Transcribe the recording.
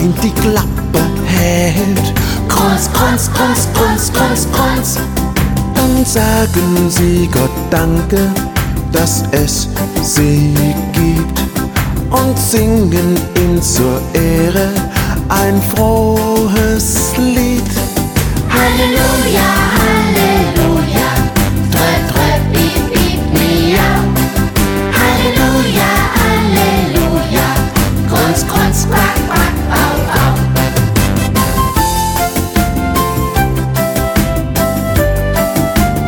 Schwein die Klappe hält. Kreuns, Kreuns, Kreuns, Kreuns, Kreuns, Kreuns. Dann sagen sie Gott Danke, dass es sie gibt, und singen ihm zur Ehre ein frohes Lied. Halleluja,